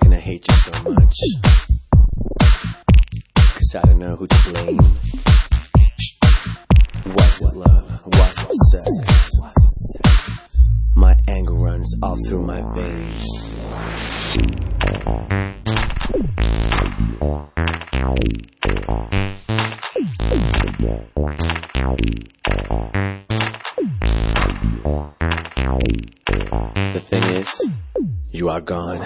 can I hate you so much? 'Cause I don't know who to blame. Was it love? Was it sex? My anger runs all through my veins. The thing is, you are gone.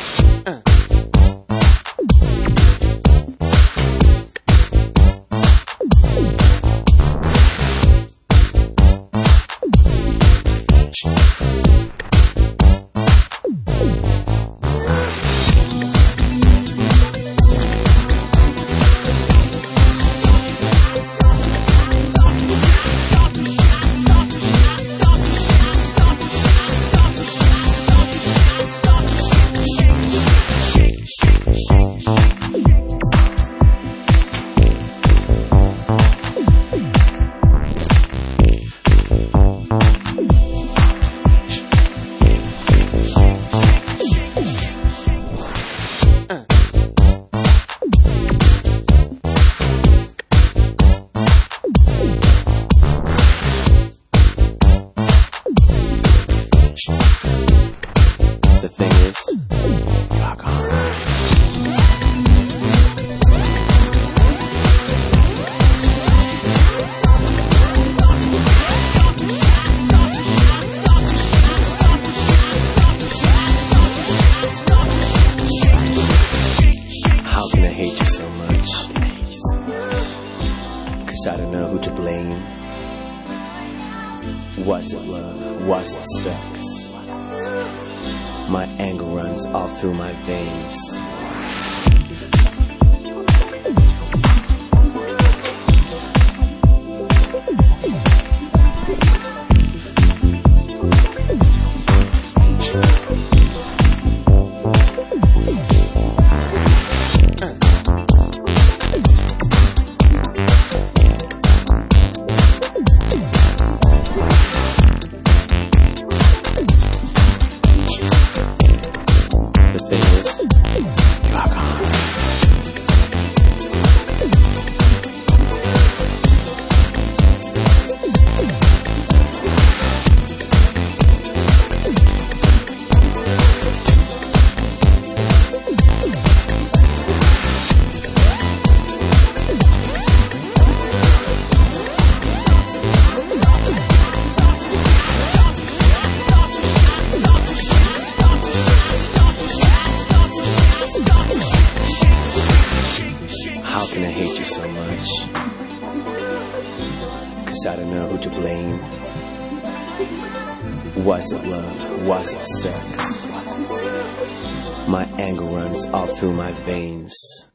The thing is, you are gone. How can I hate you so much? 'Cause I don't know who to blame. Was it love? Was it sex? My anger runs all through my veins. The thing is, you are gone. How can I hate you so much? 'Cause I don't know who to blame. Was it love? Was it sex? My anger runs all through my veins.